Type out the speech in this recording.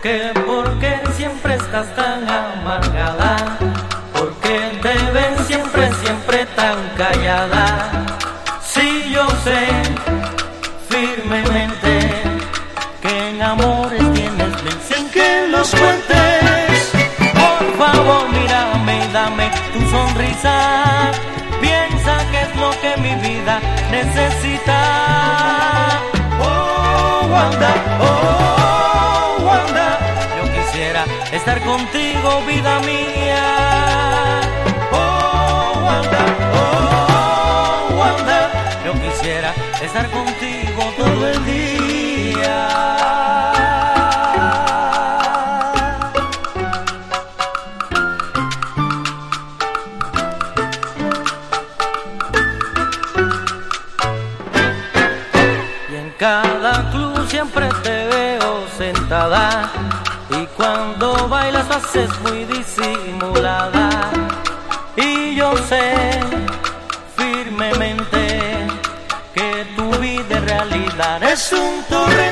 ¿Por qué siempre estás tan amargada? ¿Por qué te ves siempre tan callada? Si yo sé firmemente que en amores tienes mil sin que los cuentes. Por favor mírame y dame tu sonrisa. Piensa que es lo que mi vida necesita. Oh, Wanda, oh, Wanda, yo quisiera estar contigo, vida mía. Oh, Wanda, oh, Wanda, yo quisiera estar contigo todo el día. Cada club siempre te veo sentada y cuando bailas lo haces muy disimulada. Y yo sé firmemente que tu vida en realidad es un torrente.